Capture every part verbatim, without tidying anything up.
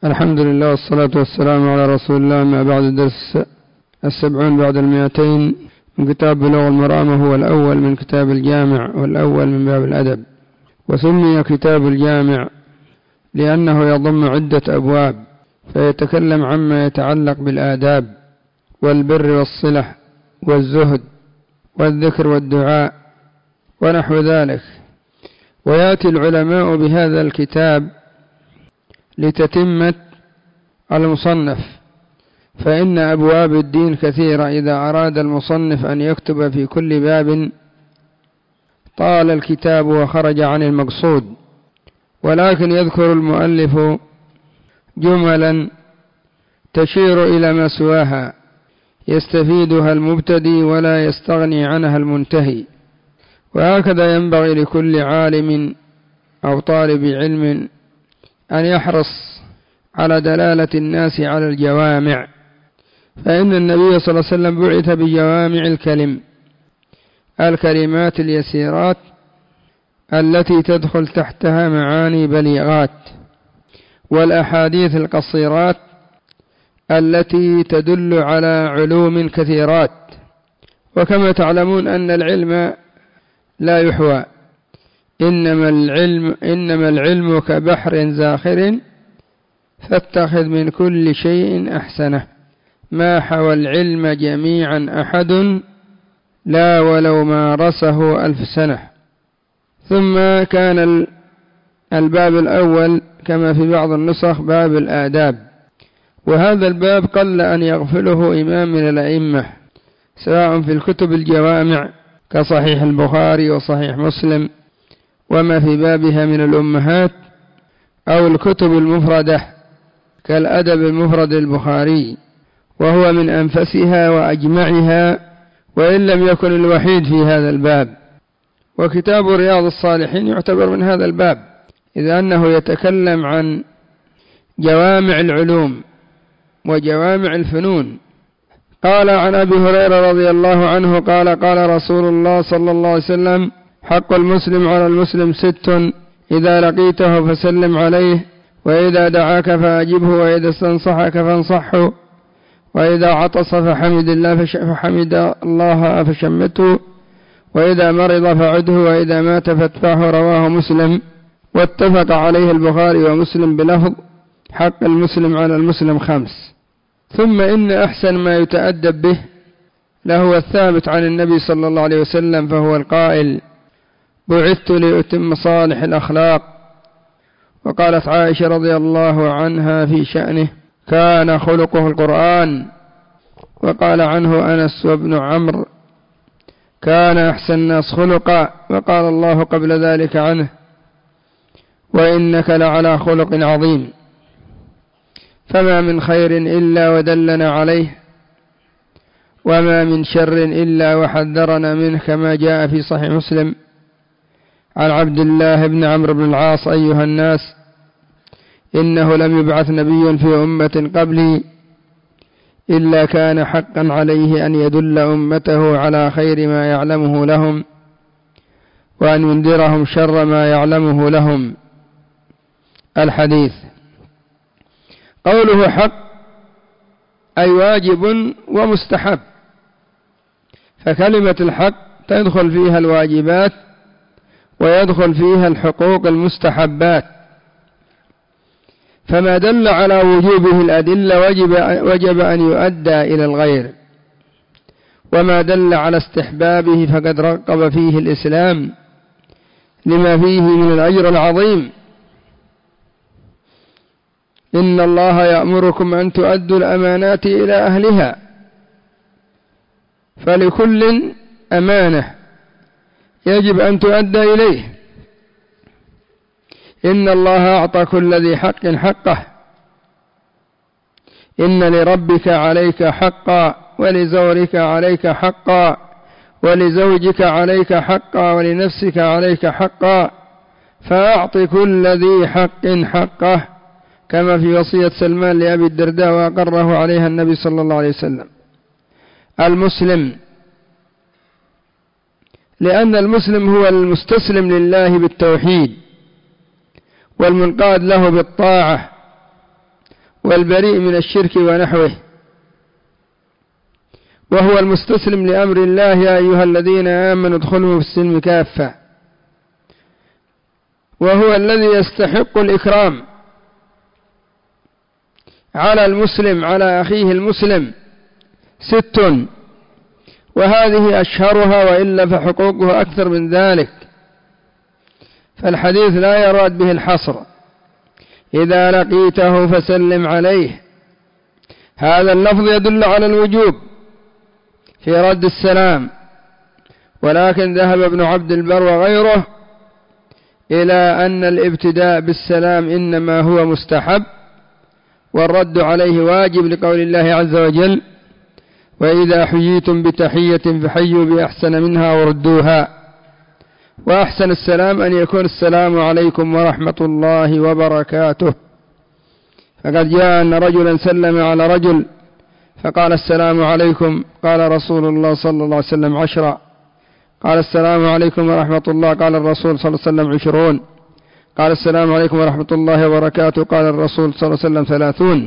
الحمد لله والصلاة والسلام على رسول الله. ما بعد الدرس السبعون بعد المئتين من كتاب بلوغ المرام، هو الأول من كتاب الجامع والأول من باب الأدب. وسمي كتاب الجامع لأنه يضم عدة أبواب، فيتكلم عما يتعلق بالآداب والبر والصلة والزهد والذكر والدعاء ونحو ذلك. ويأتي العلماء بهذا الكتاب لتتمة المصنف، فإن أبواب الدين كثيرة. إذا أراد المصنف أن يكتب في كل باب طال الكتاب وخرج عن المقصود، ولكن يذكر المؤلف جملا تشير إلى ما سواها يستفيدها المبتدي ولا يستغني عنها المنتهي. وهكذا ينبغي لكل عالم أو طالب علم أن يحرص على دلالة الناس على الجوامع، فإن النبي صلى الله عليه وسلم بعث بجوامع الكلم، الكلمات اليسيرات التي تدخل تحتها معاني بليغات، والأحاديث القصيرات التي تدل على علوم كثيرات. وكما تعلمون أن العلم لا يحوى، إنما العلم, إنما العلم كبحر زاخر فاتخذ من كل شيء أحسنه، ما حوى العلم جميعا أحد لا ولو مارسه ألف سنة. ثم كان الباب الأول كما في بعض النسخ باب الآداب، وهذا الباب قل أن يغفله إمام من الأئمة، سواء في الكتب الجوامع كصحيح البخاري وصحيح مسلم وما في بابها من الأمهات، أو الكتب المفردة كالأدب المفرد البخاري، وهو من أنفسها وأجمعها، وإن لم يكن الوحيد في هذا الباب. وكتاب رياض الصالحين يعتبر من هذا الباب، إذ أنه يتكلم عن جوامع العلوم وجوامع الفنون. قال عن أبي هريرة رضي الله عنه قال قال رسول الله صلى الله عليه وسلم: حق المسلم على المسلم ست، إذا لقيته فسلم عليه، وإذا دعاك فأجبه، وإذا استنصحك فانصحه، وإذا عطس فحمد الله فحمد الله فشمته، وإذا مرض فعده، وإذا مات فاتبعه. رواه مسلم. واتفق عليه البخاري ومسلم بلفظ: حق المسلم على المسلم خمس. ثم إن أحسن ما يتأدب به لهو الثابت عن النبي صلى الله عليه وسلم، فهو القائل: بعثت لأتم صالح الأخلاق. وقالت عائشة رضي الله عنها في شأنه: كان خلقه القرآن. وقال عنه أنس وابن عمرو: كان أحسن الناس خلقا. وقال الله قبل ذلك عنه: وإنك لعلى خلق عظيم. فما من خير إلا ودلنا عليه، وما من شر إلا وحذرنا منه، كما جاء في صحيح مسلم عن عبد الله بن عمرو بن العاص: أيها الناس، إنه لم يبعث نبي في أمة قبلي إلا كان حقا عليه أن يدل أمته على خير ما يعلمه لهم، وأن ينذرهم شر ما يعلمه لهم. الحديث. قوله حق أي واجب ومستحب، فكلمة الحق تدخل فيها الواجبات ويدخل فيها الحقوق المستحبات، فما دل على وجوبه الأدلة وجب, وجب أن يؤدى إلى الغير، وما دل على استحبابه فقد رغب فيه الإسلام لما فيه من الأجر العظيم. إن الله يأمركم أن تؤدوا الأمانات إلى أهلها، فلكل أمانة يجب أن تؤدى إليه. إن الله أعطى كل ذي حق حقه، إن لربك عليك حقا، ولزورك عليك حقا، ولزوجك عليك حقا، ولنفسك عليك حقا، فأعط كل ذي حق حقه، كما في وصية سلمان لأبي الدرداء وأقره عليها النبي صلى الله عليه وسلم. المسلم، لأن المسلم هو المستسلم لله بالتوحيد والمنقاد له بالطاعة، والبريء من الشرك ونحوه، وهو المستسلم لأمر الله: يا أيها الذين آمنوا ادخلوا في السلم كافة. وهو الذي يستحق الإكرام على المسلم على أخيه المسلم ست، وهذه أشهرها، وإلا فحقوقه أكثر من ذلك، فالحديث لا يراد به الحصر: إذا لقيته فسلم عليه. هذا اللفظ يدل على الوجوب في رد السلام، ولكن ذهب ابن عبد البر وغيره إلى أن الابتداء بالسلام إنما هو مستحب، والرد عليه واجب، لقول الله عز وجل: وإذا حييتم بتحية فحيوا بأحسن منها وردوها. وأحسن السلام أن يكون السلام عليكم ورحمة الله وبركاته. فقد جاء أن رجلا سلم على رجل فقال: السلام عليكم. قال رسول الله صلى الله عليه وسلم: عشرة. قال: السلام عليكم ورحمة الله. قال الرسول صلى الله عليه وسلم: عشرون. قال: السلام عليكم ورحمة الله وبركاته. قال الرسول صلى الله عليه وسلم: ثلاثون.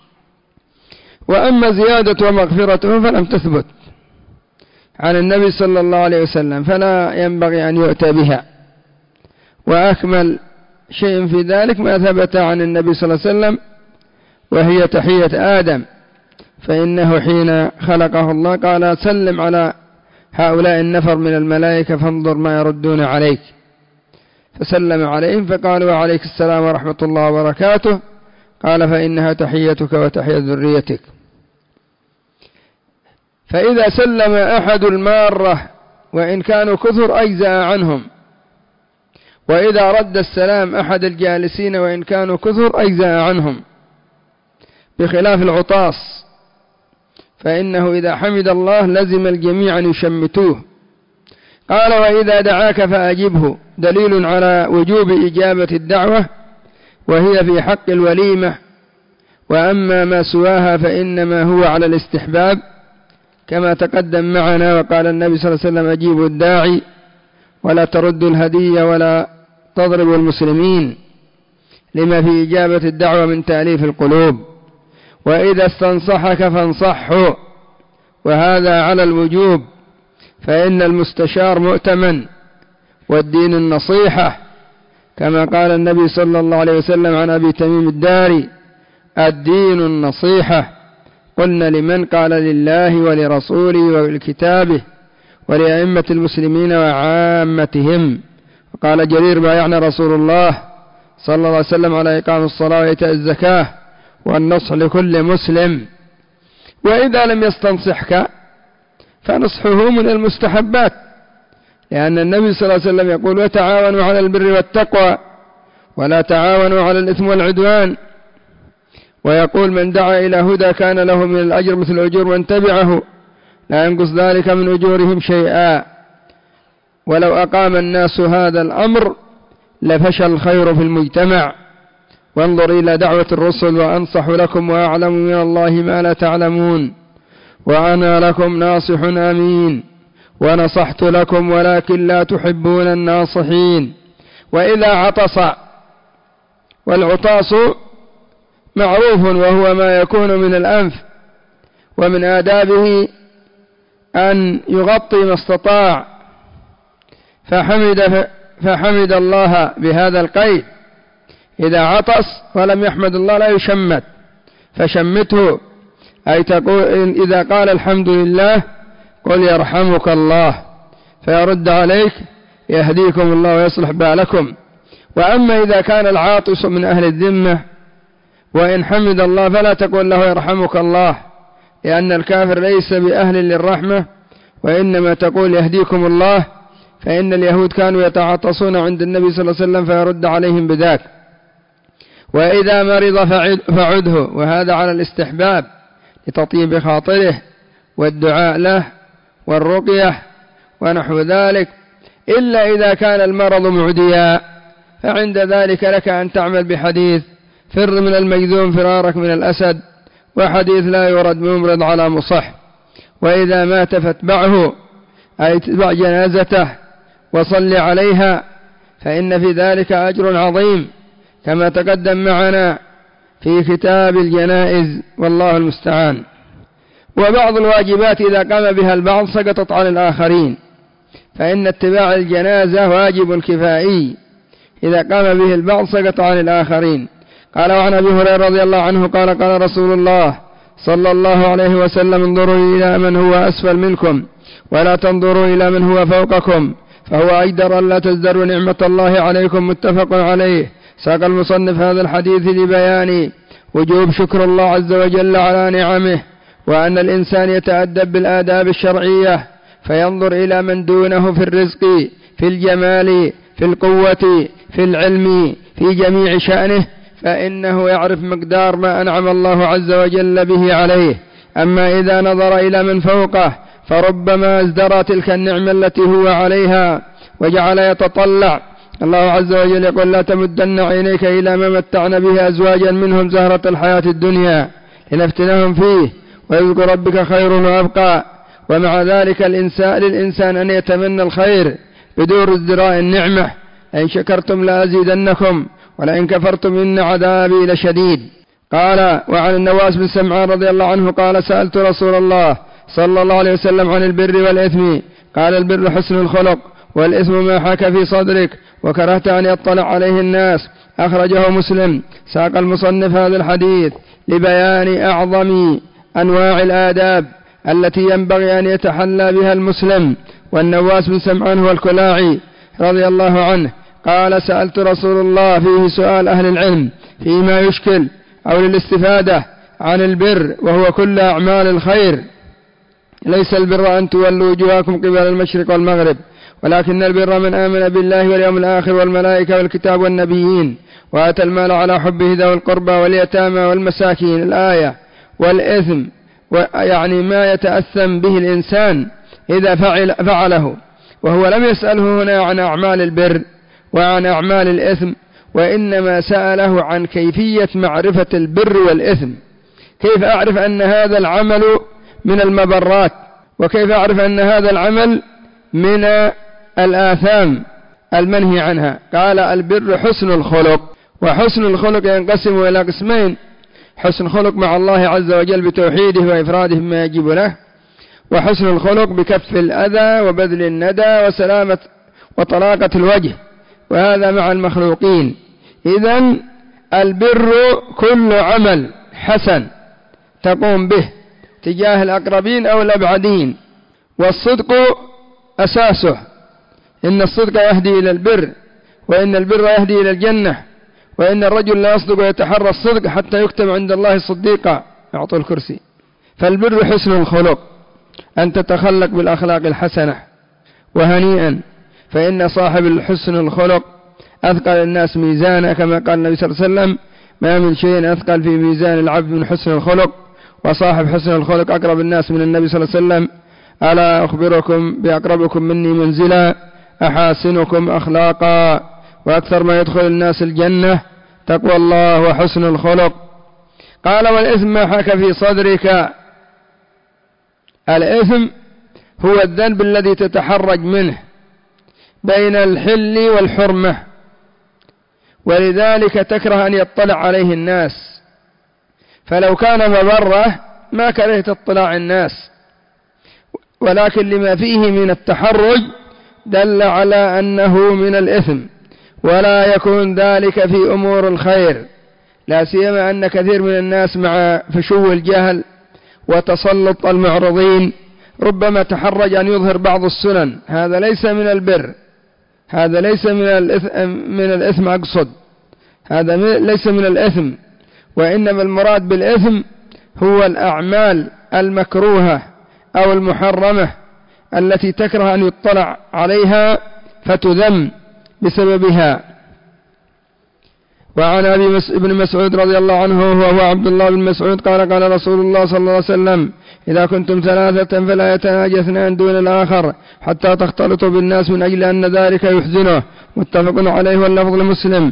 وأما زيادة ومغفرته فلم تثبت عن النبي صلى الله عليه وسلم، فلا ينبغي أن يؤتى بها. وأكمل شيء في ذلك ما ثبت عن النبي صلى الله عليه وسلم، وهي تحية آدم، فإنه حين خلقه الله قال: سلم على هؤلاء النفر من الملائكة فانظر ما يردون عليك. فسلم عليهم فقالوا: وعليك السلام ورحمة الله وبركاته. قال: فإنها تحيتك وتحية ذريتك. فإذا سلم أحد المارة وإن كانوا كثر أجزأ عنهم، وإذا رد السلام أحد الجالسين وإن كانوا كثر أجزأ عنهم، بخلاف العطاس، فإنه إذا حمد الله لزم الجميع أن يشمتوه. قال: وإذا دعاك فأجبه، دليل على وجوب إجابة الدعوة، وهي في حق الوليمة. وأما ما سواها فإنما هو على الاستحباب كما تقدم معنا. وقال النبي صلى الله عليه وسلم: أجيبوا الداعي ولا تردوا الهدية ولا تضربوا المسلمين، لما في إجابة الدعوة من تأليف القلوب. وإذا استنصحك فانصحه، وهذا على الوجوب، فإن المستشار مؤتمن، والدين النصيحة، كما قال النبي صلى الله عليه وسلم عن أبي تميم الداري: الدين النصيحة. قلنا: لمن؟ قال: لله ولرسوله ولكتابه ولأئمة المسلمين وعامتهم. وقال جرير: بايعنا رسول الله صلى الله عليه وسلم على إقام الصلاة وإيتاء الزكاة والنصح لكل مسلم. وإذا لم يستنصحك فنصحه من المستحبات، لأن النبي صلى الله عليه وسلم يقول: وتعاونوا على البر والتقوى ولا تعاونوا على الإثم والعدوان. ويقول: من دعا إلى هدى كان له من الأجر مثل أجور من تبعه، لا ينقص ذلك من أجورهم شيئا. ولو أقام الناس هذا الأمر لفشى الخير في المجتمع. وانظر إلى دعوة الرسل: وأنصح لكم وأعلم من الله ما لا تعلمون، وأنا لكم ناصح أمين، ونصحت لكم ولكن لا تحبون الناصحين. وإذا عطس، والعطاس معروف وهو ما يكون من الأنف، ومن آدابه أن يغطي ما استطاع، فحمد, فحمد الله بهذا القيد: إذا عطس ولم يحمد الله لا يشمت، فشمته، أي تقول إذا قال الحمد لله قل يرحمك الله، فيرد عليك: يهديكم الله ويصلح بالكم. وأما إذا كان العاطس من أهل الذمة وإن حمد الله فلا تقول له يرحمك الله، لأن الكافر ليس بأهل للرحمة، وإنما تقول يهديكم الله، فإن اليهود كانوا يتعاطسون عند النبي صلى الله عليه وسلم فيرد عليهم بذاك. وإذا مرض فعده، وهذا على الاستحباب لتطيب خاطره والدعاء له والرقية ونحو ذلك، إلا إذا كان المرض معديا، فعند ذلك لك أن تعمل بحديث: فر من المجذوم فرارك من الأسد، وحديث: لا يرد ممرض على مصح. وإذا مات فاتبعه، أي اتبع جنازته وصل عليها، فإن في ذلك أجر عظيم، كما تقدم معنا في كتاب الجنائز، والله المستعان. وبعض الواجبات إذا قام بها البعض سقطت عن الآخرين، فإن اتباع الجنازة واجب كفائي، إذا قام به البعض سقط عن الآخرين. قال: وعن أبي هريرة رضي الله عنه قال: قال رسول الله صلى الله عليه وسلم: انظروا إلى من هو أسفل منكم ولا تنظروا إلى من هو فوقكم، فهو أجدر ألا تزدروا نعمة الله عليكم. متفق عليه. ساق المصنف هذا الحديث لبيان وجوب شكر الله عز وجل على نعمه، وأن الإنسان يتأدب بالآداب الشرعية، فينظر إلى من دونه في الرزق، في الجمال، في القوة، في العلم، في جميع شأنه، فإنه يعرف مقدار ما أنعم الله عز وجل به عليه. أما إذا نظر إلى من فوقه فربما ازدرى تلك النعمة التي هو عليها وجعل يتطلع. الله عز وجل يقول: لا تمدن عينيك إلى ما متعنا به أزواجا منهم زهرة الحياة الدنيا لنفتنهم فيه ورزق ربك خير وأبقى. ومع ذلك الإنسان للإنسان أن يتمنى الخير بدون ازدراء النعمة: إن شكرتم لأزيدنكم ولئن كفرتم إن عذابي لشديد. قال: وعن النواس بن سمعان رضي الله عنه قال: سألت رسول الله صلى الله عليه وسلم عن البر والإثم، قال: البر حسن الخلق، والإثم ما حاك في صدرك وكرهت أن يطلع عليه الناس. أخرجه مسلم. ساق المصنف هذا الحديث لبيان أعظم أنواع الآداب التي ينبغي أن يتحلى بها المسلم. والنواس بن سمعان هو الكلاعي رضي الله عنه قال: سألت رسول الله، فيه سؤال أهل العلم فيما يشكل أو للاستفادة عن البر، وهو كل أعمال الخير. ليس البر أن تولوا وجوهكم قبل المشرق والمغرب، ولكن البر من آمن بالله واليوم الآخر والملائكة والكتاب والنبيين وآتى المال على حبه ذوي القربى واليتامى والمساكين. الآية. والإثم يعني ما يتأثم به الإنسان إذا فعل فعله، وهو لم يسأله هنا عن أعمال البر وعن أعمال الإثم، وإنما سأله عن كيفية معرفة البر والإثم. كيف أعرف أن هذا العمل من المبرات، وكيف أعرف أن هذا العمل من الآثام المنهي عنها؟ قال: البر حسن الخلق. وحسن الخلق ينقسم إلى قسمين: حسن خلق مع الله عز وجل بتوحيده وإفراده بما يجب له، وحسن الخلق بكف الأذى وبذل الندى وسلامة وطلاقة الوجه، وهذا مع المخلوقين. إذن البر كل عمل حسن تقوم به تجاه الأقربين أو الأبعدين، والصدق أساسه. إن الصدق يهدي إلى البر، وإن البر يهدي إلى الجنة، وإن الرجل لا يصدق ويتحرى الصدق حتى يكتب عند الله صديقا يعطي الكرسي. فالبر حسن الخلق، أن تتخلق بالأخلاق الحسنة. وهنيئا، فإن صاحب الحسن الخلق أثقل الناس ميزانا، كما قال النبي صلى الله عليه وسلم: ما من شيء أثقل في ميزان العبد من حسن الخلق. وصاحب حسن الخلق أقرب الناس من النبي صلى الله عليه وسلم: ألا أخبركم بأقربكم مني منزلا أحاسنكم أخلاقا. وأكثر ما يدخل الناس الجنة تقوى الله وحسن الخلق. قال: والإثم ما حاك في صدرك. الإثم هو الذنب الذي تتحرج منه بين الحل والحرمة، ولذلك تكره أن يطلع عليه الناس. فلو كان مبرة ما كرهت اطلاع الناس، ولكن لما فيه من التحرج دل على أنه من الإثم، ولا يكون ذلك في أمور الخير، لا سيما أن كثير من الناس مع فشو الجهل وتسلط المعرضين ربما تحرج أن يظهر بعض السنن. هذا ليس من البر، هذا ليس من الإثم, من الإثم أقصد هذا ليس من الإثم، وإنما المراد بالإثم هو الأعمال المكروهة أو المحرمة التي تكره أن يطلع عليها فتذم بسببها. وعن أبي بن مسعود رضي الله عنه وهو عبد الله بن مسعود قال: قال رسول الله صلى الله عليه وسلم: إذا كنتم ثلاثة فلا يتناجى اثنان دون الآخر حتى تختلطوا بالناس من أجل أن ذلك يحزنه. متفق عليه واللفظ لمسلم.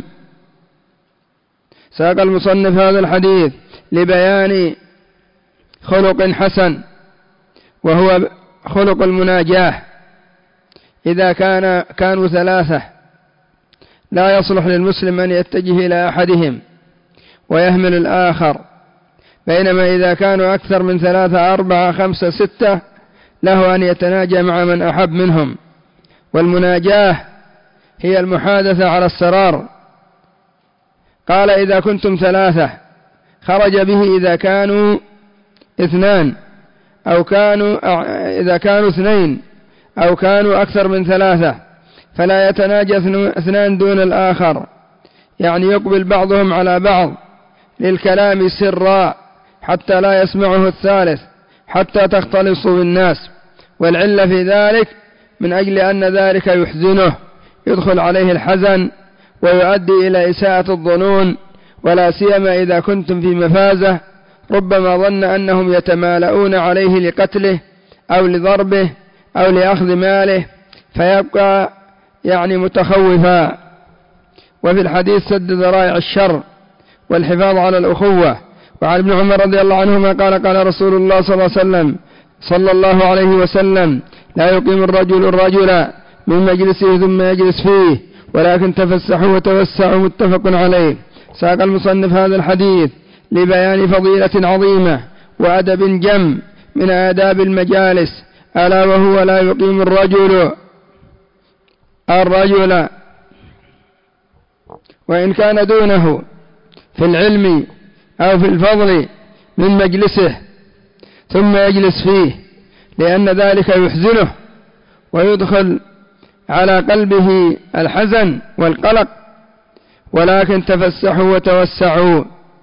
ساق المصنف هذا الحديث لبيان خلق حسن، وهو خلق المناجاة. إذا كان كانوا ثلاثة لا يصلح للمسلم أن يتجه إلى أحدهم، ويهمل الآخر، بينما إذا كانوا أكثر من ثلاثة أربعة خمسة ستة له أن يتناجى مع من أحب منهم. والمناجاة هي المحادثة على السرار. قال إذا كنتم ثلاثة خرج به إذا كانوا اثنان أو كانوا إذا كانوا اثنين أو كانوا أكثر من ثلاثة، فلا يتناجى اثنان دون الآخر، يعني يقبل بعضهم على بعض للكلام سرا حتى لا يسمعه الثالث حتى تختلصوا بالناس. والعلة في ذلك من أجل أن ذلك يحزنه، يدخل عليه الحزن ويؤدي إلى إساءة الظنون، ولا سيما إذا كنتم في مفازة ربما ظن أنهم يتمالؤون عليه لقتله أو لضربه أو لأخذ ماله، فيبقى يعني متخوفا. وفي الحديث سد ذرائع الشر والحفاظ على الأخوة. وعن ابن عمر رضي الله عنهما قال قال رسول الله صلى الله عليه وسلم صلى الله عليه وسلم لا يقيم الرجل الرجل من مجلسه ثم يجلس فيه ولكن تفسحوا وتوسعوا، متفق عليه. ساق المصنف هذا الحديث لبيان فضيلة عظيمة وأدب جم من آداب المجالس، ألا وهو لا يقيم الرجل الرجل وإن كان دونه في العلم أو في الفضل من مجلسه ثم يجلس فيه، لأن ذلك يحزنه ويدخل على قلبه الحزن والقلق. ولكن تفسحوا وتوسعوا،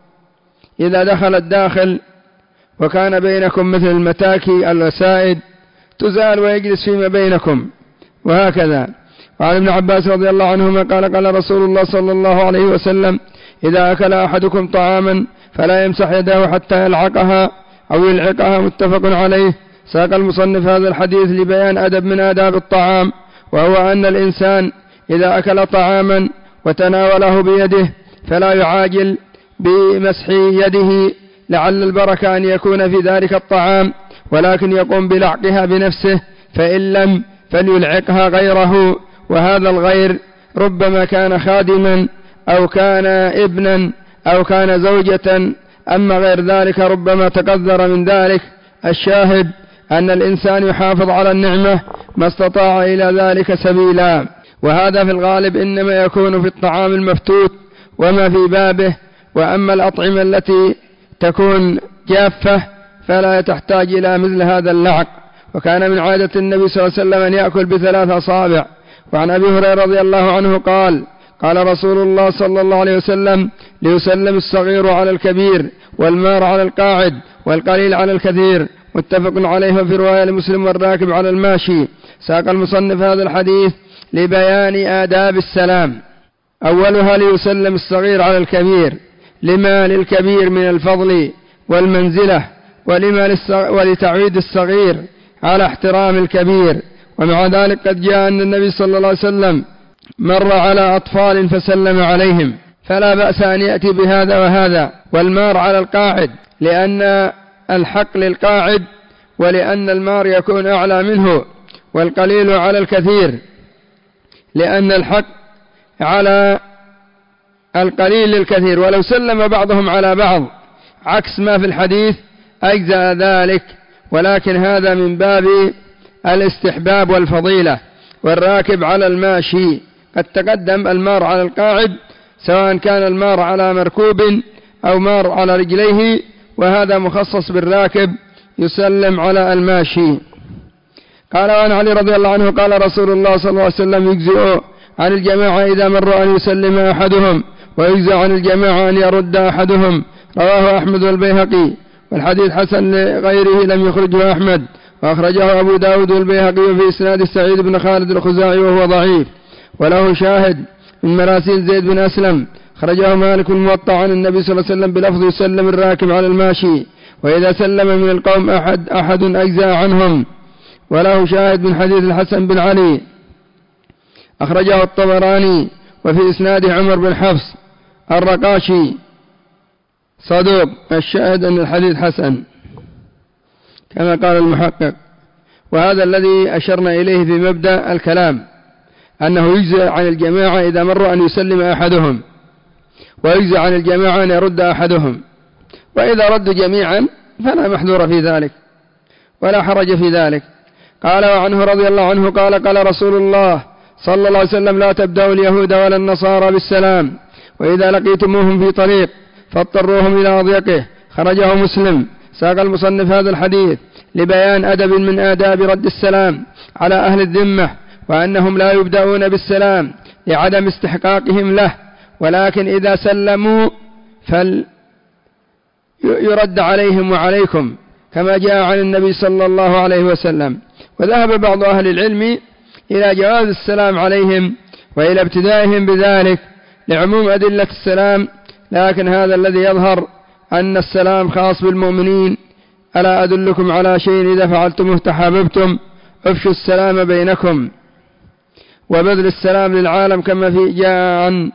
إذا دخل الداخل وكان بينكم مثل المتاكي الوسائد تزال ويجلس فيما بينكم، وهكذا. وعن ابن عباس رضي الله عنهما قال قال رسول الله صلى الله عليه وسلم إذا أكل أحدكم طعاما فلا يمسح يده حتى يلعقها أو يلعقها، متفق عليه. ساق المصنف هذا الحديث لبيان أدب من آداب الطعام، وهو أن الإنسان إذا أكل طعاما وتناوله بيده فلا يعاجل بمسح يده لعل البركة أن يكون في ذلك الطعام، ولكن يقوم بلعقها بنفسه، فإن لم فليلعقها غيره، وهذا الغير ربما كان خادما أو كان ابنا أو كان زوجة، أما غير ذلك ربما تقدر من ذلك. الشاهد أن الإنسان يحافظ على النعمة ما استطاع إلى ذلك سبيلا، وهذا في الغالب إنما يكون في الطعام المفتوت وما في بابه. وأما الأطعمة التي تكون جافة فلا تحتاج إلى مثل هذا اللعق. وكان من عادة النبي صلى الله عليه وسلم أن يأكل بثلاث أصابع. وعن أبي هريرة رضي الله عنه قال قال رسول الله صلى الله عليه وسلم ليسلم الصغير على الكبير والمار على القاعد والقليل على الكثير، متفق عليه. وفي رواية لمسلم والراكب على الماشي. ساق المصنف هذا الحديث لبيان آداب السلام. أولها ليسلم الصغير على الكبير، لما للكبير من الفضل والمنزلة، ولما ولتعويد الصغير على احترام الكبير. ومع ذلك قد جاء أن النبي صلى الله عليه وسلم مر على أطفال فسلم عليهم، فلا بأس أن يأتي بهذا وهذا. والمار على القاعد لأن الحق للقاعد، ولأن المار يكون أعلى منه، والقليل على الكثير لأن الحق على القليل للكثير. ولو سلم بعضهم على بعض عكس ما في الحديث أجزأ ذلك، ولكن هذا من باب الاستحباب والفضيلة. والراكب على الماشي، قد تقدم المار على القاعد سواء كان المار على مركوب أو مار على رجليه، وهذا مخصص بالراكب يسلم على الماشي. قال عن علي رضي الله عنه قال رسول الله صلى الله عليه وسلم يجزئ عن الجماعة إذا مروا أن يسلم أحدهم، ويجزئ عن الجماعة أن يرد أحدهم. رواه أحمد والبيهقي، والحديث حسن لغيره لم يخرجه أحمد، وأخرجه أبو داود والبيهقي في إسناد سعيد بن خالد الخزاعي وهو ضعيف، وله شاهد من مراسيل زيد بن أسلم خرجه مالك الموطأ عن النبي صلى الله عليه وسلم بلفظ يسلم الراكب على الماشي، وإذا سلم من القوم أحد أحد أجزاء عنهم. وله شاهد من حديث الحسن بن علي أخرجه الطبراني، وفي إسناد عمر بن حفص الرقاشي صدوق. الشاهد أن الحديث حسن كما قال المحقق. وهذا الذي أشرنا إليه في مبدأ الكلام، أنه يجزئ عن الجماعة إذا مروا أن يسلم أحدهم. ويجزي عن الجماعة أن يرد أحدهم، وإذا ردوا جميعا فلا محذور في ذلك ولا حرج في ذلك. قال وعنه رضي الله عنه قال قال رسول الله صلى الله عليه وسلم لا تبدأوا اليهود ولا النصارى بالسلام، وإذا لقيتموهم في طريق فاضطروهم إلى أضيقه. خرجه مسلم. ساق المصنف هذا الحديث لبيان أدب من آداب رد السلام على أهل الذمة، وأنهم لا يبدأون بالسلام لعدم استحقاقهم له، ولكن إذا سلموا فليرد عليهم وعليكم كما جاء عن النبي صلى الله عليه وسلم. وذهب بعض أهل العلم إلى جواز السلام عليهم وإلى ابتدائهم بذلك لعموم أدلة السلام، لكن هذا الذي يظهر أن السلام خاص بالمؤمنين. ألا أدلكم على شيء إذا فعلتموه تحاببتم؟ افشوا السلام بينكم. وبذل السلام للعالم كما في جاء عن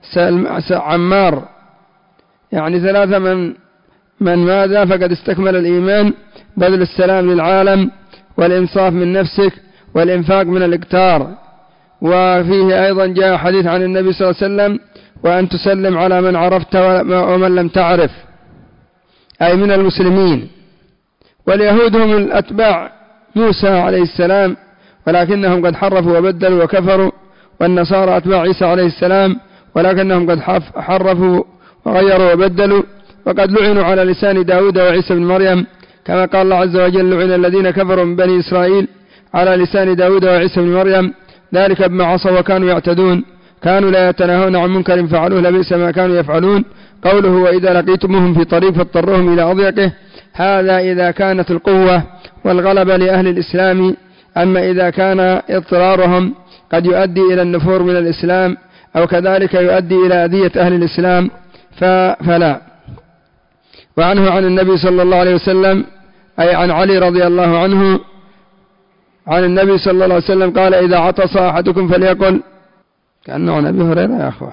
عمار يعني ثلاثة من من ماذا فقد استكمل الإيمان: بذل السلام للعالم، والإنصاف من نفسك، والإنفاق من الإكتار. وفيه أيضا جاء حديث عن النبي صلى الله عليه وسلم: وأن تسلم على من عرفت ومن لم تعرف، أي من المسلمين. واليهود هم الأتباع موسى عليه السلام، ولكنهم قد حرفوا وبدلوا وكفروا، والنصارى أتباع عيسى عليه السلام، ولكنهم قد حرفوا وغيروا وبدلوا، وقد لعنوا على لسان داود وعيسى بن مريم، كما قال الله عز وجل: لعن الذين كفروا من بني إسرائيل على لسان داود وعيسى بن مريم ذلك بما عصوا وكانوا يعتدون، كانوا لا يتناهون عن منكر فعلوه لبئس ما كانوا يفعلون. قوله: وإذا لقيتموهم في طريق فاضطروهم إلى أضيقه، هذا إذا كانت القوة والغلبة لأهل الإسلام. أما إذا كان اضطرارهم قد يؤدي إلى النفور من الإسلام، أو كذلك يؤدي إلى أذية أهل الإسلام فلا. وعنه عن النبي صلى الله عليه وسلم، أي عن علي رضي الله عنه عن النبي صلى الله عليه وسلم قال: إذا عطس أحدكم فليقل، كأنه عن أبي هريرة يا أخوة،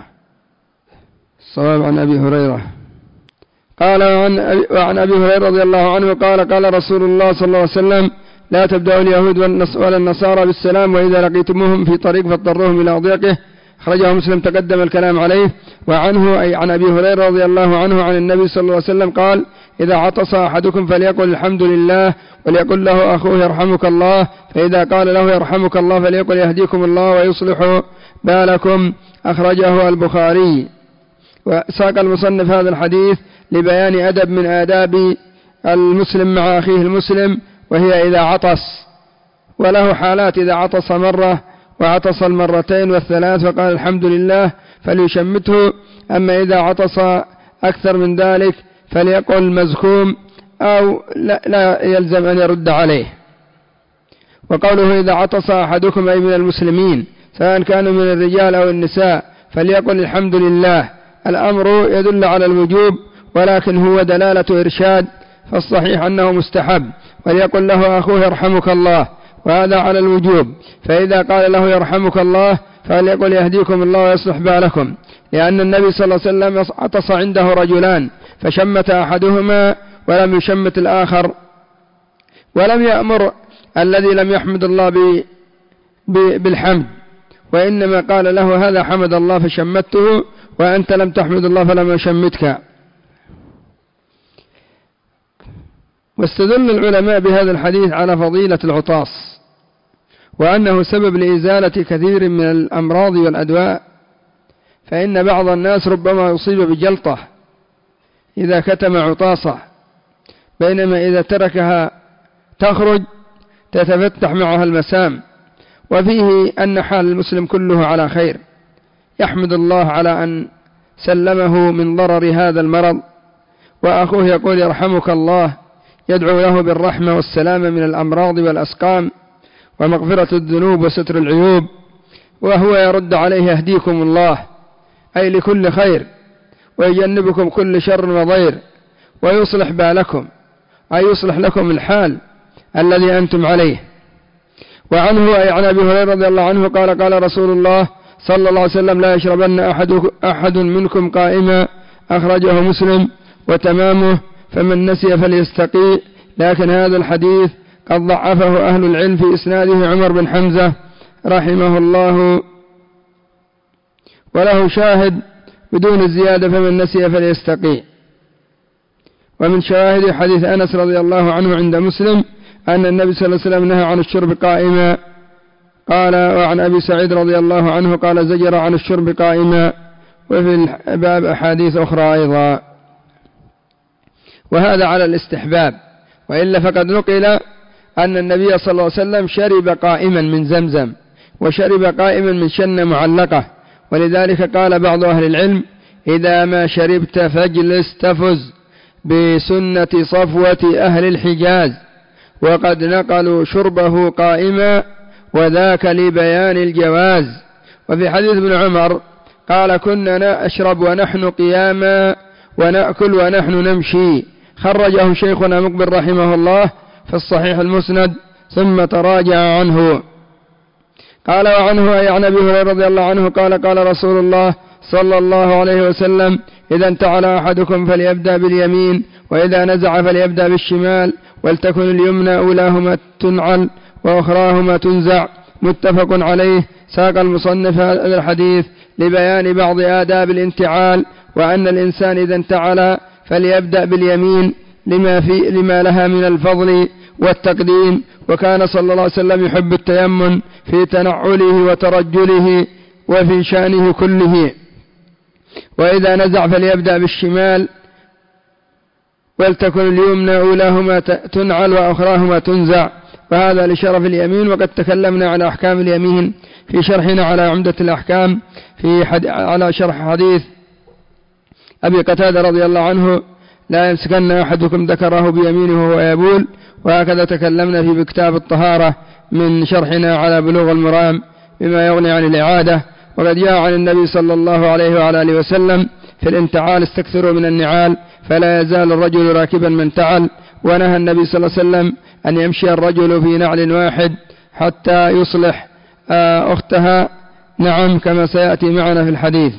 الصواب عن أبي هريرة. قال وعن أبي هريرة رضي الله عنه قال: قال رسول الله صلى الله عليه وسلم: لا تبدأوا اليهود ولا النصارى بالسلام، وإذا لقيتموهم في طريق فاضطروهم إلى أضيقه. خرجه مسلم، تقدم الكلام عليه. وعنه أي عن أبي هريرة رضي الله عنه عن النبي صلى الله عليه وسلم قال: إذا عطس أحدكم فليقل الحمد لله، وليقل له أخوه يرحمك الله، فإذا قال له يرحمك الله فليقل يهديكم الله ويصلح بالكم. أخرجه البخاري. وساق المصنف هذا الحديث لبيان أدب من آداب المسلم مع أخيه المسلم، وهي إذا عطس، وله حالات: إذا عطس مرة وعطس المرتين والثلاث وقال الحمد لله فليشمته. أما إذا عطس أكثر من ذلك فليقل مزكوم، أو لا, لا يلزم أن يرد عليه. وقوله: إذا عطس أحدكم، أي من المسلمين سواء كانوا من الرجال أو النساء، فليقل الحمد لله. الأمر يدل على الوجوب، ولكن هو دلالة إرشاد، فالصحيح أنه مستحب. وليقل له أخوه يرحمك الله، وهذا على الوجوب. فإذا قال له يرحمك الله فليقل يهديكم الله ويصلح بالكم، لأن النبي صلى الله عليه وسلم عطس عنده رجلان فشمت أحدهما ولم يشمت الآخر، ولم يأمر الذي لم يحمد الله ب... ب... بالحمد، وإنما قال له هذا حمد الله فشمته، وأنت لم تحمد الله فلم يشمتك. واستدل العلماء بهذا الحديث على فضيلة العطاس، وأنه سبب لإزالة كثير من الأمراض والأدواء، فإن بعض الناس ربما يصيب بجلطة إذا كتم عطاسه، بينما إذا تركها تخرج تتفتح معها المسام. وفيه أن حال المسلم كله على خير، يحمد الله على أن سلمه من ضرر هذا المرض، وأخوه يقول يرحمك الله، يدعو له بالرحمة والسلامة من الأمراض والأسقام ومغفرة الذنوب وستر العيوب، وهو يرد عليه يهديكم الله، أي لكل خير، ويجنبكم كل شر وضير، ويصلح بالكم، أي يصلح لكم الحال الذي أنتم عليه. وعنه أي عن أبي هريرة رضي الله عنه قال: قال رسول الله صلى الله عليه وسلم: لا يشربن أحد, أحد منكم قائما. أخرجه مسلم. وتمامه: فمن نسي فليستقي. لكن هذا الحديث قد ضعفه أهل العلم في إسناده عمر بن حمزة رحمه الله، وله شاهد بدون الزيادة، فمن نسي فليستقي. ومن شواهد حديث أنس رضي الله عنه عند مسلم أن النبي صلى الله عليه وسلم نهى عن الشرب قائما. قال: وعن أبي سعيد رضي الله عنه قال: زجر عن الشرب قائما. وفي الباب أحاديث أخرى أيضا. وهذا على الاستحباب، وإلا فقد نقل أن النبي صلى الله عليه وسلم شرب قائما من زمزم، وشرب قائما من شنة معلقة. ولذلك قال بعض أهل العلم: إذا ما شربت فاجلس تفز بسنة صفوة أهل الحجاز، وقد نقلوا شربه قائما، وذاك لبيان الجواز. وفي حديث ابن عمر قال: كنا أشرب ونحن قياما ونأكل ونحن نمشي. خرجه شيخنا مقبل رحمه الله في الصحيح المسند، ثم تراجع عنه. قال: وعنه أي عن أبي هريرة رضي الله عنه قال: قال رسول الله صلى الله عليه وسلم: إذا انتعل أحدكم فليبدأ باليمين، وإذا نزع فليبدأ بالشمال، ولتكن اليمنى أولاهما تنعل وأخراهما تنزع. متفق عليه. ساق المصنف هذا الحديث لبيان بعض آداب الانتعال، وأن الإنسان إذا انتعل فليبدأ باليمين لما, في لما لها من الفضل والتقديم. وكان صلى الله عليه وسلم يحب التيمن في تنعله وترجله وفي شأنه كله. وإذا نزع فليبدأ بالشمال، ولتكن اليمنى أولاهما تنعل وأخراهما تنزع. وهذا لشرف اليمين. وقد تكلمنا على أحكام اليمين في شرحنا على عمدة الأحكام في حد... على شرح حديث أبي قتادة رضي الله عنه: لا يمسكن أحدكم ذكره بيمينه وهو يبول. وهكذا تكلمنا في كتاب الطهارة من شرحنا على بلوغ المرام بما يغني عن الإعادة. وقد جاء عن النبي صلى الله عليه وعلى آله وسلم في الانتعال: استكثروا من النعال فلا يزال الرجل راكبا من تعل. ونهى النبي صلى الله عليه وسلم أن يمشي الرجل في نعل واحد حتى يصلح أختها، نعم، كما سيأتي معنا في الحديث.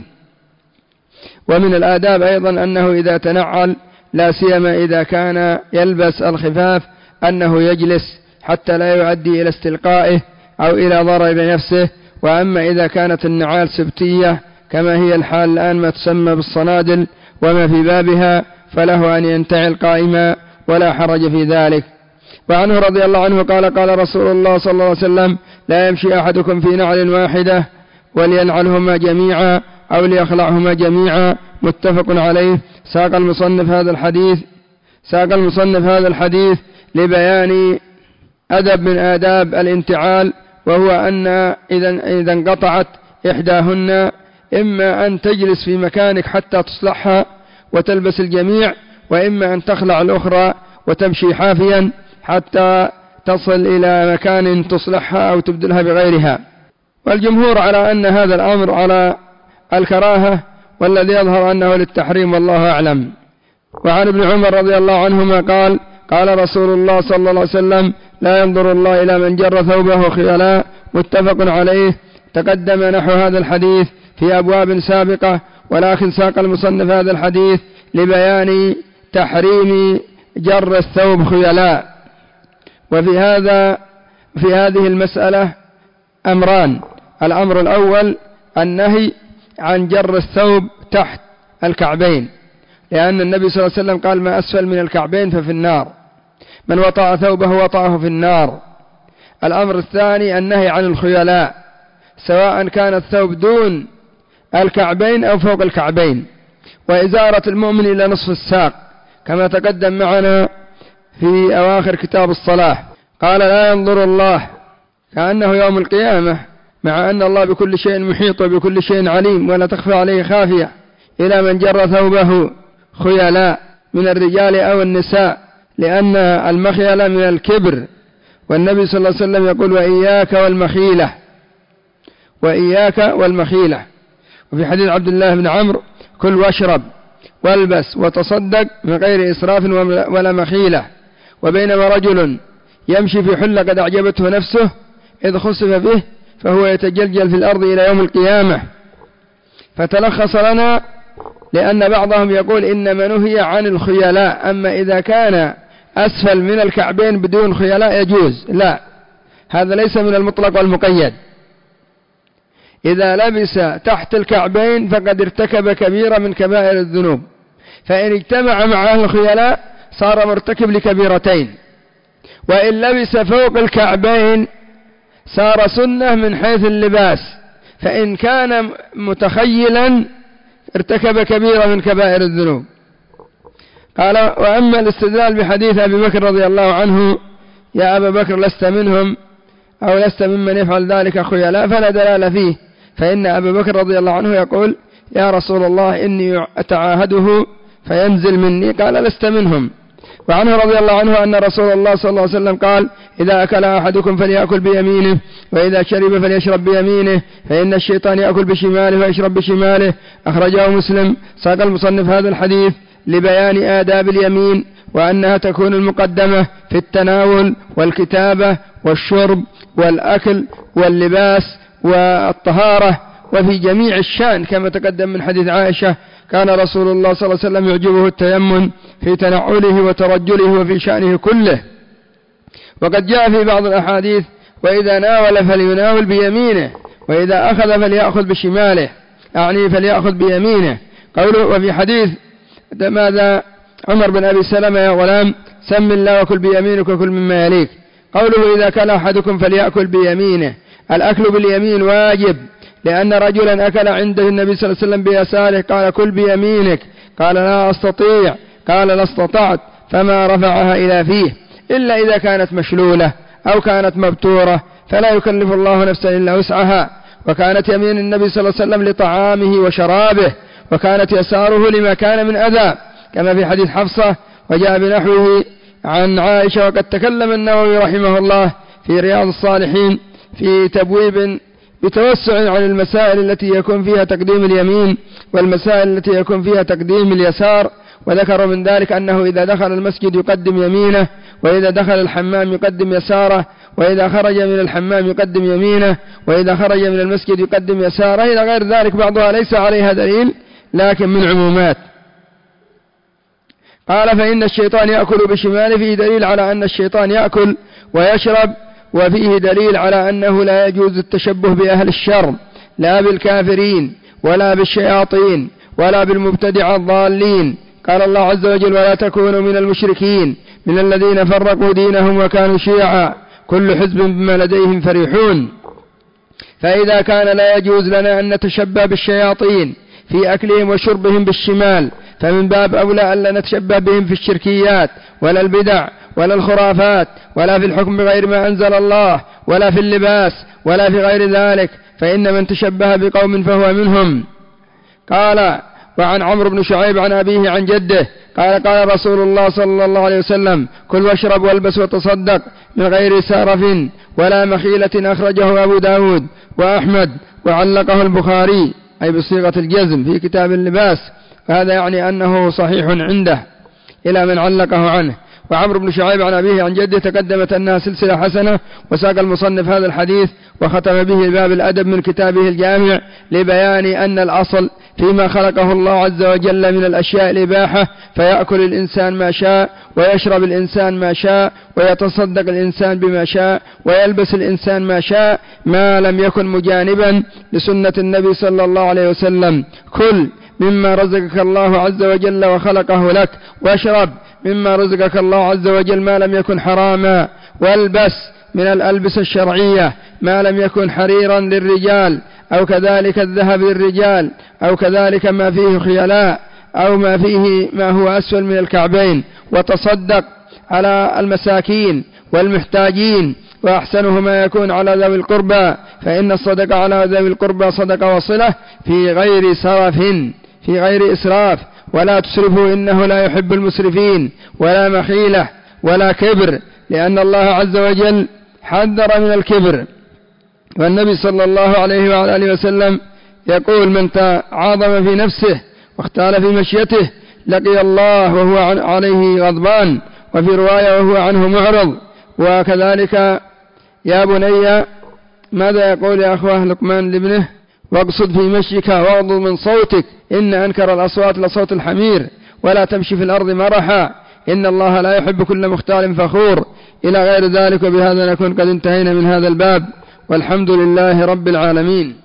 ومن الآداب أيضا أنه إذا تنعل، لا سيما إذا كان يلبس الخفاف، أنه يجلس حتى لا يؤدي إلى استلقائه أو إلى ضرر نفسه. وأما إذا كانت النعال سبتية كما هي الحال الآن، ما تسمى بالصنادل وما في بابها، فله أن ينتعل قائما ولا حرج في ذلك. وعنه رضي الله عنه قال: قال رسول الله صلى الله عليه وسلم: لا يمشي أحدكم في نعل واحدة ولينعلهما جميعا أو ليخلعهما جميعا. متفق عليه. ساق المصنف هذا الحديث ساق المصنف هذا الحديث لبيان أدب من آداب الانتعال، وهو أن إذا انقطعت إحداهن إما أن تجلس في مكانك حتى تصلحها وتلبس الجميع، وإما أن تخلع الأخرى وتمشي حافيا حتى تصل إلى مكان تصلحها أو تبدلها بغيرها. والجمهور على أن هذا الأمر على الكراهة، والذي يظهر أنه للتحريم، والله أعلم. وعن ابن عمر رضي الله عنهما قال: قال رسول الله صلى الله عليه وسلم: لا ينظر الله إلى من جر ثوبه خيلاء. متفق عليه. تقدم نحو هذا الحديث في أبواب سابقة، ولكن ساق المصنف هذا الحديث لبيان تحريم جر الثوب خيلاء. وفي هذا في هذه المسألة أمران: الأمر الأول النهي عن جر الثوب تحت الكعبين، لأن النبي صلى الله عليه وسلم قال: ما أسفل من الكعبين ففي النار، من وطأ ثوبه وطأه في النار. الأمر الثاني النهي عن الخيلاء، سواء كان الثوب دون الكعبين أو فوق الكعبين، وإزارة المؤمن إلى نصف الساق كما تقدم معنا في أواخر كتاب الصلاة. قال: لا ينظر الله، كأنه يوم القيامة، مع أن الله بكل شيء محيط وبكل شيء عليم ولا تخفى عليه خافية، إلى من جر ثوبه خيلاء من الرجال أو النساء، لأن المخيلة من الكبر. والنبي صلى الله عليه وسلم يقول: وإياك والمخيلة، وإياك والمخيلة. وفي حديث عبد الله بن عمرو: كل واشرب والبس وتصدق من غير إسراف ولا مخيلة. وبينما رجل يمشي في حلة قد أعجبته نفسه إذ خسف به فهو يتجلجل في الأرض إلى يوم القيامة. فتلخص لنا، لأن بعضهم يقول إنما نهي عن الخيلاء، أما إذا كان أسفل من الكعبين بدون خيلاء يجوز. لا، هذا ليس من المطلق والمقيد. إذا لبس تحت الكعبين فقد ارتكب كبيرة من كبائر الذنوب، فإن اجتمع مع أهل الخيلاء صار مرتكب لكبيرتين، وإن لبس فوق الكعبين صار سنة من حيث اللباس، فإن كان متخيلا ارتكب كبيرة من كبائر الذنوب. قال: وأما الاستدلال بحديث أبي بكر رضي الله عنه: يا أبا بكر لست منهم أو لست ممن يفعل ذلك خيلاء، فلا دلالة فيه، فإن أبا بكر رضي الله عنه يقول: يا رسول الله إني أتعاهده فينزل مني، قال: لست منهم. وعنه رضي الله عنه أن رسول الله صلى الله عليه وسلم قال: إذا أكل أحدكم فليأكل بيمينه، وإذا شرب فليشرب بيمينه، فإن الشيطان يأكل بشماله ويشرب بشماله. أخرجه مسلم. ساق المصنف هذا الحديث لبيان آداب اليمين، وأنها تكون المقدمة في التناول والكتابة والشرب والأكل واللباس والطهارة وفي جميع الشأن، كما تقدم من حديث عائشة: كان رسول الله صلى الله عليه وسلم يعجبه التيمم في تنعله وترجله وفي شأنه كله. وقد جاء في بعض الأحاديث: وإذا ناول فليناول بيمينه، وإذا أخذ فليأخذ بشماله، أعني فليأخذ بيمينه. قوله: وفي حديث ماذا عمر بن أبي سلمة: يا غلام سم الله وكل بيمينك وكل مما يليك. قوله: إذا كل أحدكم فليأكل بيمينه، الأكل باليمين واجب، لأن رجلا أكل عنده النبي صلى الله عليه وسلم بيساره، قال: كل بيمينك، قال: لا أستطيع، قال: لا استطعت، فما رفعها إلى فيه، إلا إذا كانت مشلولة أو كانت مبتورة، فلا يكلف الله نفسا إلا وسعها. وكانت يمين النبي صلى الله عليه وسلم لطعامه وشرابه، وكانت يساره لما كان من أذى، كما في حديث حفصة. وجاء بنحوه عن عائشة. وقد تكلم النووي رحمه الله في رياض الصالحين في تبويب بتوسع عن المسائل التي يكون فيها تقديم اليمين والمسائل التي يكون فيها تقديم اليسار، وذكر من ذلك أنه إذا دخل المسجد يقدم يمينه، وإذا دخل الحمام يقدم يساره، وإذا خرج من الحمام يقدم يمينه، وإذا خرج من المسجد يقدم يساره، إلى غير ذلك. بعضها ليس عليها دليل لكن من عمومات. قال: فإن الشيطان يأكل بشماله، فيه دليل على أن الشيطان يأكل ويشرب، وفيه دليل على أنه لا يجوز التشبه بأهل الشر، لا بالكافرين ولا بالشياطين ولا بالمبتدع الضالين. قال الله عز وجل: ولا تكونوا من المشركين من الذين فرقوا دينهم وكانوا شيعا كل حزب بما لديهم فرحون. فإذا كان لا يجوز لنا أن نتشبه بالشياطين في أكلهم وشربهم بالشمال، فمن باب أولى أن لا نتشبه بهم في الشركيات ولا البدع ولا الخرافات ولا في الحكم بغير ما أنزل الله ولا في اللباس ولا في غير ذلك، فإن من تشبه بقوم فهو منهم. قال: وعن عمرو بن شعيب عن أبيه عن جده قال: قال رسول الله صلى الله عليه وسلم: كل واشرب والبس وتصدق من غير سرف ولا مخيلة. أخرجه أبو داود وأحمد وعلقه البخاري، أي بصيغة الجزم، في كتاب اللباس، فهذا يعني أنه صحيح عنده إلى من علقه عنه. وعمرو بن شعيب عن أبيه عن جده تقدمت أنها سلسلة حسنة. وساق المصنف هذا الحديث وختم به باب الأدب من كتابه الجامع لبيان أن الأصل فيما خلقه الله عز وجل من الأشياء الإباحة، فيأكل الإنسان ما شاء، ويشرب الإنسان ما شاء، ويتصدق الإنسان بما شاء، ويلبس الإنسان ما شاء، ما لم يكن مجانبا لسنة النبي صلى الله عليه وسلم. كل مما رزقك الله عز وجل وخلقه لك، واشرب مما رزقك الله عز وجل ما لم يكن حراما، والبس من الألبسة الشرعية ما لم يكن حريرا للرجال، أو كذلك الذهب للرجال، أو كذلك ما فيه خيلاء، أو ما فيه ما هو أسفل من الكعبين، وتصدق على المساكين والمحتاجين، وأحسنه ما يكون على ذوي القربى، فإن الصدقة على ذوي القربى صدقة وصلة في غير سرف، في غير إسراف. ولا تسرفوا إنه لا يحب المسرفين، ولا مخيلة ولا كبر، لأن الله عز وجل حذر من الكبر. والنبي صلى الله عليه وعلى آله وسلم يقول: من تعاظم في نفسه واختال في مشيته لقي الله وهو عليه غضبان، وفي رواية وهو عنه معرض. وكذلك يا بني ماذا يقول يا أخوة لقمان لابنه؟ واقصد في مشيك واغضض من صوتك إن أنكر الأصوات لصوت الحمير، ولا تمشي في الأرض مرحا إن الله لا يحب كل مختال فخور، إلى غير ذلك. وبهذا نكون قد انتهينا من هذا الباب، والحمد لله رب العالمين.